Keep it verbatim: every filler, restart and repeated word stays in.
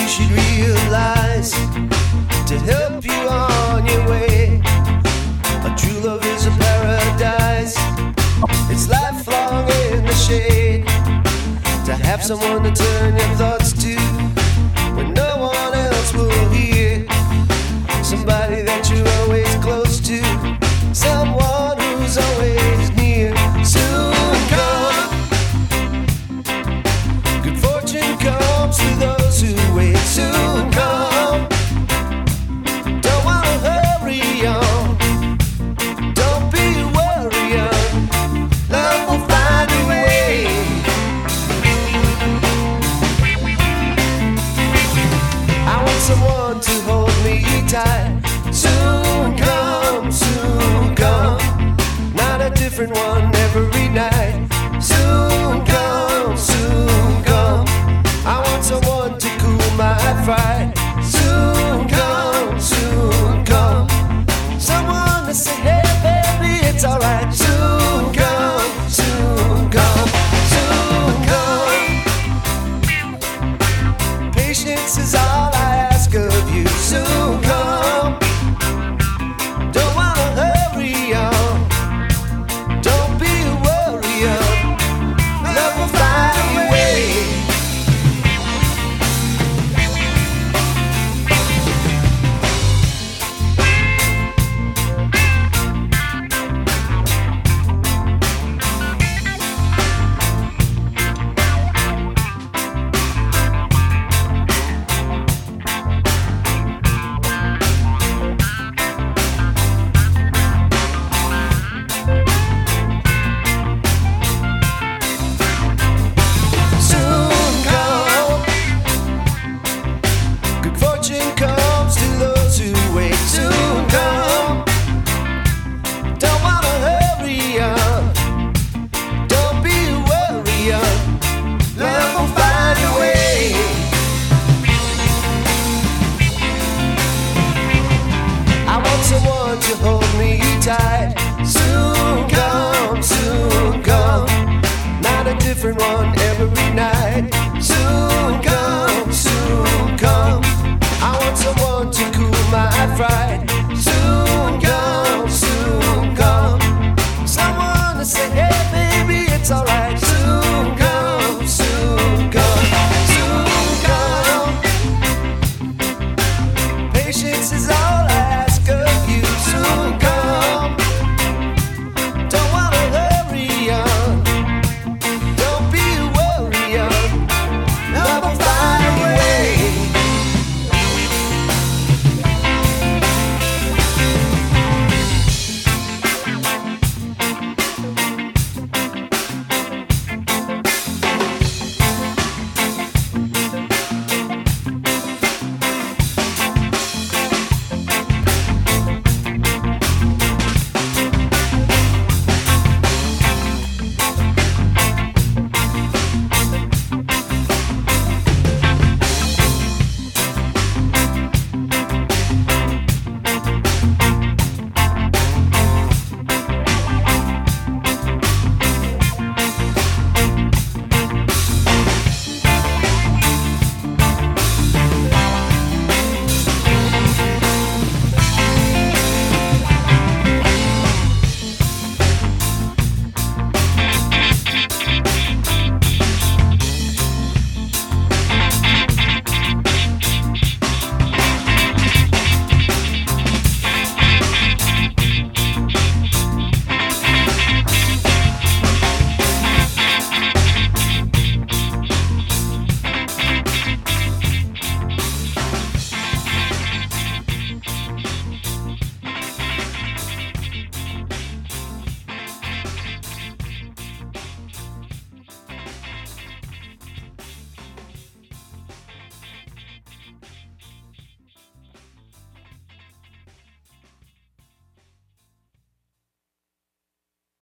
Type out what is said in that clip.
you should realize to help you on your way. A true love is a paradise. It's lifelong in the shade. To have someone to turn your thoughts to when no one else will hear. Somebody that you're always close to. Someone who's always near. Soon come. Good fortune comes to those who wait. Soon come. Don't wanna hurry on. Don't be worrying. Love will find a way. I want someone to hold me tight. Soon come, soon come. Not a different one every night. Soon come, soon come. I want someone to cool my fright. Soon come, soon come. Someone to say, hey baby, it's alright. Soon come, soon come, soon come. Patience is all I ask of you. Soon come. Don't wanna hurry on. Don't be worrying. Love will find a way. Soon come. Good fortune comes to those who wait. Soon come. Don't wanna hurry on. Don't be worrying. Love will find a way. I want someone to hold me tight. Soon come, soon come. Not a different one every night. Soon come, soon come. I want someone to cool my fright. Soon come, soon come. Someone to say, hey.